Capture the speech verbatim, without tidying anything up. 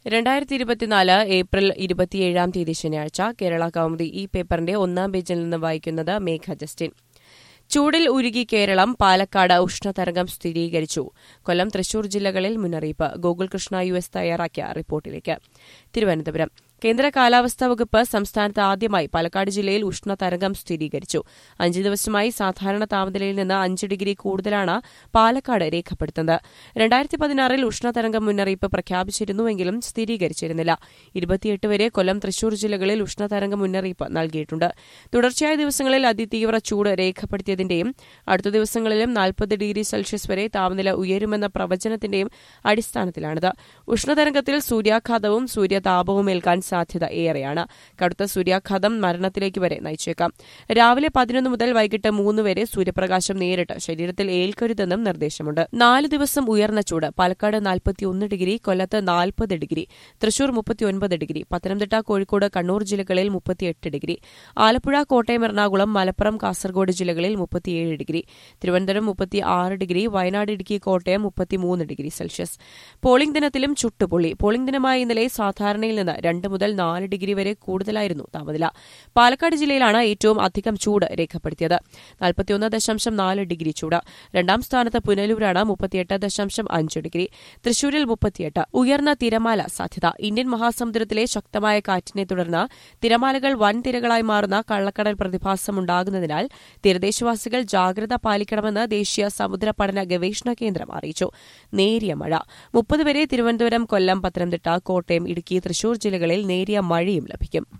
രണ്ടായിരത്തി ഇരുപത്തിനാല് ഏപ്രിൽ ഇരുപത്തിയേഴാം തീയതി ശനിയാഴ്ച കേരള കൗമുദി ഈ പേപ്പറിന്റെ ഒന്നാം പേജിൽ നിന്ന് വായിക്കുന്നത് മേഘ ജസ്റ്റിൻ. ചൂടിൽ ഉരുകി കേരളം, പാലക്കാട് ഉഷ്ണതരംഗം സ്ഥിരീകരിച്ചു. കൊല്ലം, തൃശൂർ ജില്ലകളിൽ മുന്നറിയിപ്പ്. ഗോകുൽ കൃഷ്ണ യു എസ് തയ്യാറാക്കിയ റിപ്പോർട്ടിലേക്ക്. തിരുവനന്തപുരം. കേന്ദ്ര കാലാവസ്ഥാ വകുപ്പ് സംസ്ഥാനത്ത് ആദ്യമായി പാലക്കാട് ജില്ലയിൽ ഉഷ്ണതരംഗം സ്ഥിരീകരിച്ചു. അഞ്ച് ദിവസമായി സാധാരണ താപനിലയിൽ നിന്ന് അഞ്ച് ഡിഗ്രി കൂടുതലാണ് പാലക്കാട് രേഖപ്പെടുത്തുന്നത്. രണ്ടായിരത്തി പതിനാറിൽ ഉഷ്ണതരംഗം മുന്നറിയിപ്പ് പ്രഖ്യാപിച്ചിരുന്നുവെങ്കിലും സ്ഥിരീകരിച്ചിരുന്നില്ല. ഇരുപത്തിയെട്ട് വരെ കൊല്ലം, തൃശൂർ ജില്ലകളിൽ ഉഷ്ണതരംഗ മുന്നറിയിപ്പ് നൽകിയിട്ടുണ്ട്. തുടർച്ചയായ ദിവസങ്ങളിൽ അതിതീവ്ര ചൂട് രേഖപ്പെടുത്തിയതിന്റെയും അടുത്ത ദിവസങ്ങളിലും നാൽപ്പത് ഡിഗ്രി സെൽഷ്യസ് വരെ താപനില ഉയരുമെന്ന പ്രവചനത്തിന്റെയും അടിസ്ഥാനത്തിലാണിത്. ഉഷ്ണതരംഗത്തിൽ സൂര്യാഘാതവും സൂര്യതാപവും ഏൽക്കാൻ സാധ്യത ഏറെയാണ്. കടുത്ത സൂര്യാഘാതം മരണത്തിലേക്ക് വരെ നയിച്ചേക്കാം. രാവിലെ പതിനൊന്ന് മുതൽ വൈകിട്ട് മൂന്ന് വരെ സൂര്യപ്രകാശം നേരിട്ട് ശരീരത്തിൽ ഏൽക്കരുതെന്നും നിർദ്ദേശമുണ്ട്. നാല് ദിവസം ഉയർന്ന ചൂട്. പാലക്കാട് നാൽപ്പത്തിയൊന്ന് ഡിഗ്രി, കൊല്ലത്ത് നാൽപ്പത് ഡിഗ്രി, തൃശൂർ മുപ്പത്തിയൊൻപത് ഡിഗ്രി, പത്തനംതിട്ട, കോഴിക്കോട്, കണ്ണൂർ ജില്ലകളിൽ മുപ്പത്തിയെട്ട് ഡിഗ്രി, ആലപ്പുഴ, കോട്ടയം, എറണാകുളം, മലപ്പുറം, കാസർഗോഡ് ജില്ലകളിൽ മുപ്പത്തിയേഴ് ഡിഗ്രി, തിരുവനന്തപുരം മുപ്പത്തിയാറ് ഡിഗ്രി, വയനാട്, ഇടുക്കി, കോട്ടയം മുപ്പത്തിമൂന്ന് ഡിഗ്രി സെൽഷ്യസ്. പോളിംഗ് ദിനത്തിലും ചുട്ടുപൊള്ളി. പോളിംഗ് ദിനമായ ഇന്നലെ സാധാരണയിൽ നിന്ന് രണ്ട് മുതൽ നാല് ഡിഗ്രി വരെ കൂടുതലായിരുന്നു താപനില. പാലക്കാട് ജില്ലയിലാണ് ഏറ്റവും അധികം ചൂട് രേഖപ്പെടുത്തിയത്. നാൽപ്പത്തിയൊന്ന് ദശാംശം നാല് ഡിഗ്രി ചൂട്. രണ്ടാം സ്ഥാനത്ത് പുനലൂരാണ് മുപ്പത്തിയെട്ട് ദശാംശം അഞ്ച് ഡിഗ്രി. തൃശൂരിൽ മുപ്പത്തിയെട്ട്. ഉയർന്ന തിരമാല സാധ്യത. ഇന്ത്യൻ മഹാസമുദ്രത്തിലെ ശക്തമായ കാറ്റിനെ തുടർന്ന് തിരമാലകൾ വൻ തിരകളായി മാറുന്ന കള്ളക്കടൽ പ്രതിഭാസമുണ്ടാകുന്നതിനാൽ തീരദേശവാസികൾ ജാഗ്രത പാലിക്കണമെന്ന് ദേശീയ സമുദ്ര പഠന ഗവേഷണ കേന്ദ്രം അറിയിച്ചു. നേരിയ മഴ. മുപ്പത് വരെ തിരുവനന്തപുരം, കൊല്ലം, പത്തനംതിട്ട, കോട്ടയം, ഇടുക്കി, തൃശൂർ ജില്ലകളിൽ നേരിയ മഴയും ലഭിക്കും.